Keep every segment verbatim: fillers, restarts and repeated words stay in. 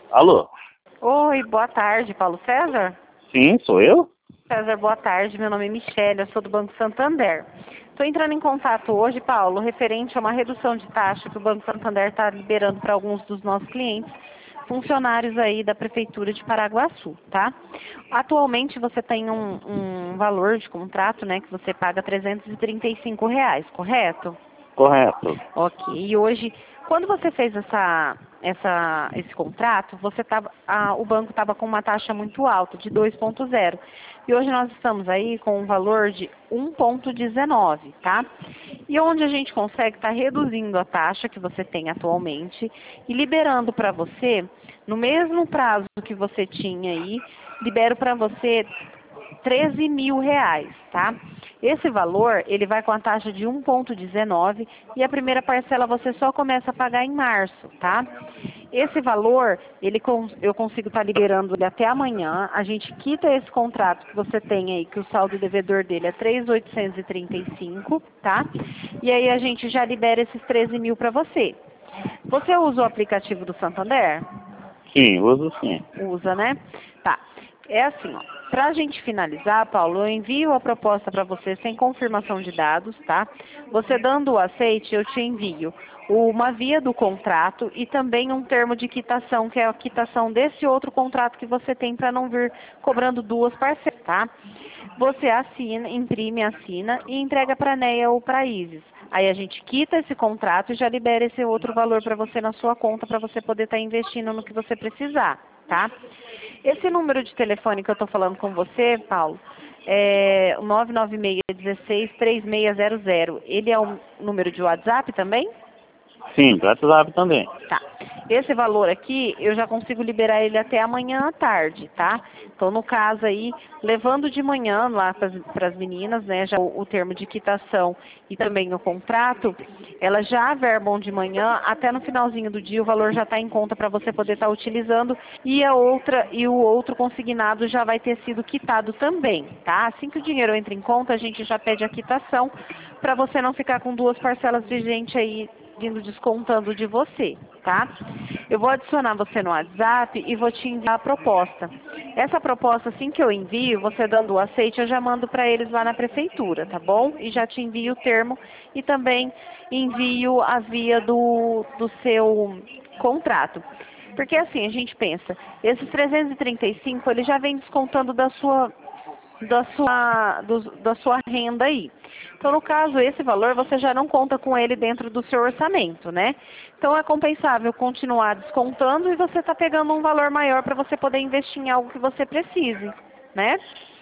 Alô? Oi, boa tarde, Paulo César? Sim, sou eu? César, boa tarde. Meu nome é Michele, eu sou do Banco Santander. Estou entrando em contato hoje, Paulo, referente a uma redução de taxa que o Banco Santander está liberando para alguns dos nossos clientes, funcionários aí da Prefeitura de Paraguaçu, tá? Atualmente você tem um, um valor de contrato, né, que você paga trezentos e trinta e cinco reais, correto? Correto. Ok. E hoje, quando você fez essa, essa, esse contrato, você tava, a, o banco estava com uma taxa muito alta, de dois ponto zero. E hoje nós estamos aí com um valor de um ponto dezenove, tá? E onde a gente consegue estar reduzindo a taxa que você tem atualmente e liberando para você, no mesmo prazo que você tinha aí, libero para você treze mil reais, tá? Esse valor, ele vai com a taxa de um ponto dezenove e a primeira parcela você só começa a pagar em março, tá? Esse valor, ele, eu consigo estar liberando ele até amanhã, a gente quita esse contrato que você tem aí, que o saldo devedor dele é três mil oitocentos e trinta e cinco, tá? E aí a gente já libera esses treze mil para você. Você usa o aplicativo do Santander? Sim, uso sim. Usa, né? Tá. É assim, ó. Pra gente finalizar, Paulo, eu envio a proposta para você sem confirmação de dados, tá? Você dando o aceite, eu te envio uma via do contrato e também um termo de quitação, que é a quitação desse outro contrato que você tem para não vir cobrando duas parcelas, tá? Você assina, imprime, assina e entrega para a Neia ou para a Isis. Aí a gente quita esse contrato e já libera esse outro valor para você na sua conta, para você poder estar investindo no que você precisar, tá? Esse número de telefone que eu estou falando com você, Paulo, é o nove nove seis um seis, três seis zero zero. Ele é o número de WhatsApp também? Sim, do WhatsApp também. Tá. Esse valor aqui, eu já consigo liberar ele até amanhã à tarde, tá? Então, no caso aí, levando de manhã lá para as meninas, né, já o, o termo de quitação e também o contrato, elas já averbam de manhã, até no finalzinho do dia o valor já está em conta para você poder estar utilizando e a outra e o outro consignado já vai ter sido quitado também, tá? Assim que o dinheiro entra em conta, a gente já pede a quitação para você não ficar com duas parcelas vigentes aí vindo descontando de você, tá? Eu vou adicionar você no WhatsApp e vou te enviar a proposta. Essa proposta, assim que eu envio, você dando o aceite, eu já mando para eles lá na prefeitura, tá bom? E já te envio o termo e também envio a via do, do seu contrato. Porque assim, a gente pensa, esses trezentos e trinta e cinco, ele já vem descontando da sua da sua, do, da sua renda aí. Então, no caso, esse valor você já não conta com ele dentro do seu orçamento, né? Então, é compensável continuar descontando e você está pegando um valor maior para você poder investir em algo que você precise, né?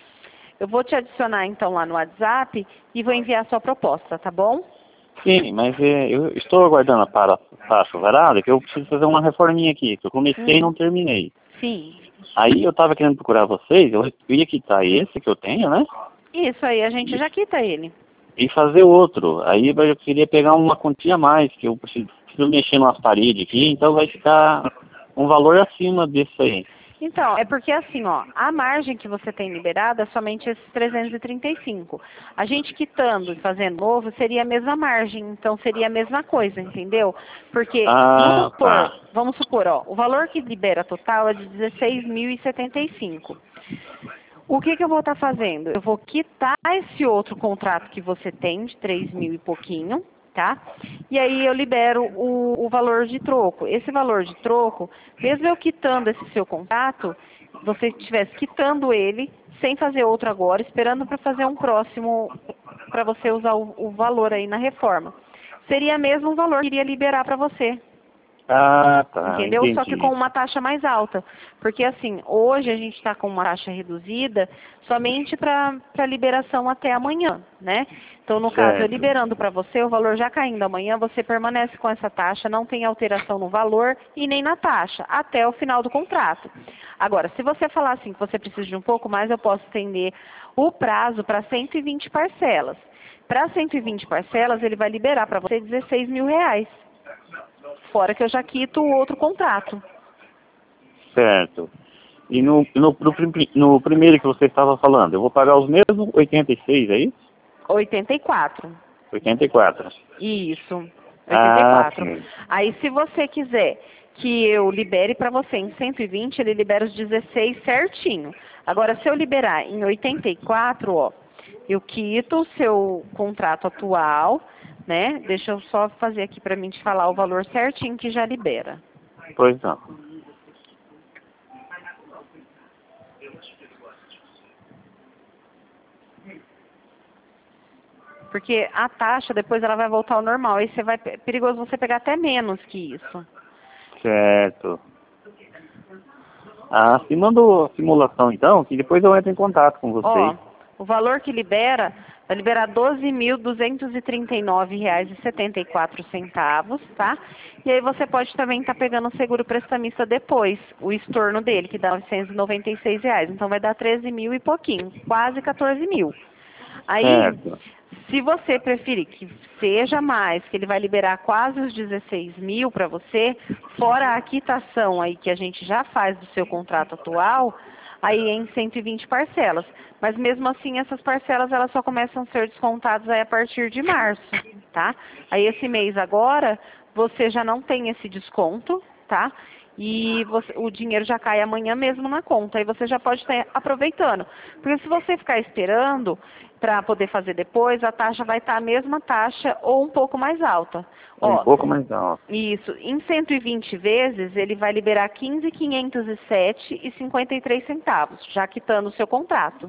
Eu vou te adicionar, então, lá no WhatsApp e vou enviar a sua proposta, tá bom? Sim, mas é, eu estou aguardando a para, para chuvarada, que eu preciso fazer uma reforminha aqui, que eu comecei e Hum, não terminei. sim. Aí eu estava querendo procurar vocês, eu ia quitar esse que eu tenho, né? Isso aí, a gente já quita ele. E fazer outro. Aí eu queria pegar uma quantia a mais, que eu preciso, preciso mexer nas paredes aqui, então vai ficar um valor acima disso aí. Então, é porque assim, ó, a margem que você tem liberada é somente esses trezentos e trinta e cinco. A gente quitando e fazendo novo seria a mesma margem, então seria a mesma coisa, entendeu? Porque, vamos Ah, supor, tá. vamos supor, ó, o valor que libera total é de dezesseis mil e setenta e cinco. O que, que eu vou estar fazendo? Eu vou quitar esse outro contrato que você tem, de três mil e pouquinho, tá? E aí eu libero o, o valor de troco. Esse valor de troco, mesmo eu quitando esse seu contrato, você estivesse quitando ele, sem fazer outro agora, esperando para fazer um próximo, para você usar o, o valor aí na reforma. Seria mesmo o valor que iria liberar para você. Ah, tá, Entendeu? Só que com entendi. uma taxa mais alta. Porque assim, hoje a gente está com uma taxa reduzida somente para liberação até amanhã, né? Então, no caso, eu Certo. liberando para você, o valor já caindo amanhã, você permanece com essa taxa, não tem alteração no valor e nem na taxa, até o final do contrato. Agora, se você falar assim que você precisa de um pouco mais, eu posso estender o prazo para cento e vinte parcelas. Para cento e vinte parcelas, ele vai liberar para você dezesseis mil reais. Fora que eu já quito o outro contrato. Certo. E no, no, no, prim- no primeiro que você estava falando, eu vou pagar os mesmos oitenta e seis, é isso? oitenta e quatro. oitenta e quatro. Isso. oitenta e Ah, quatro. sim. Aí, se você quiser que eu libere para você em cento e vinte, ele libera os dezesseis certinho. Agora, se eu liberar em oitenta e quatro, ó, eu quito o seu contrato atual, né? Deixa eu só fazer aqui para mim te falar o valor certinho que já libera. Pois não. Porque a taxa depois ela vai voltar ao normal. Aí você vai, é perigoso você pegar até menos que isso. Certo. Ah, se manda a simulação então, que depois eu entro em contato com vocês. Ó, o valor que libera, vai liberar doze mil duzentos e trinta e nove reais e setenta e quatro centavos, tá? E aí você pode também estar pegando o seguro prestamista depois, o estorno dele, que dá novecentos e noventa e seis reais. Então vai dar treze mil e pouquinho, quase quatorze mil. Aí, Certo. se você preferir que seja mais, que ele vai liberar quase os dezesseis mil para você, fora a quitação aí que a gente já faz do seu contrato atual, aí é em cento e vinte parcelas. Mas mesmo assim, essas parcelas elas só começam a ser descontadas aí a partir de março, tá? Aí esse mês agora, você já não tem esse desconto, tá? E você, o dinheiro já cai amanhã mesmo na conta, aí você já pode estar aproveitando. Porque se você ficar esperando para poder fazer depois, a taxa vai estar a mesma taxa ou um pouco mais alta. Um Ó, pouco mais alto. isso, em cento e vinte vezes, ele vai liberar quinze mil quinhentos e sete reais e cinquenta e três centavos, já quitando o seu contrato.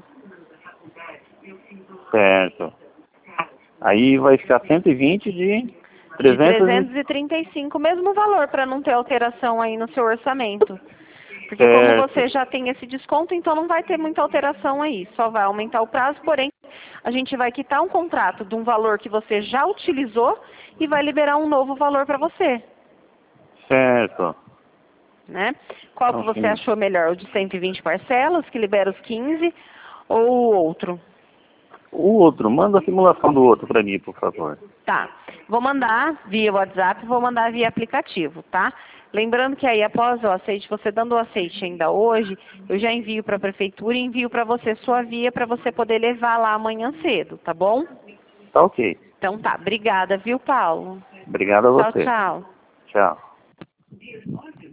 Certo. Aí vai ficar cento e vinte de De trezentos e... trezentos e trinta e cinco, o mesmo valor, para não ter alteração aí no seu orçamento. Porque Certo. como você já tem esse desconto, então não vai ter muita alteração aí. Só vai aumentar o prazo, porém, a gente vai quitar um contrato de um valor que você já utilizou e vai liberar um novo valor para você. Certo. Né? Qual que Então, você sim. achou melhor? O de cento e vinte parcelas, que libera os quinze, ou o outro? O outro, manda a simulação do outro para mim, por favor. Tá. Vou mandar via WhatsApp, vou mandar via aplicativo, tá? Lembrando que aí após o aceite, você dando o aceite ainda hoje, eu já envio para a prefeitura e envio para você sua via para você poder levar lá amanhã cedo, tá bom? Tá ok. Então tá. Obrigada, viu, Paulo? Obrigado a Tchau, você. tchau. Tchau.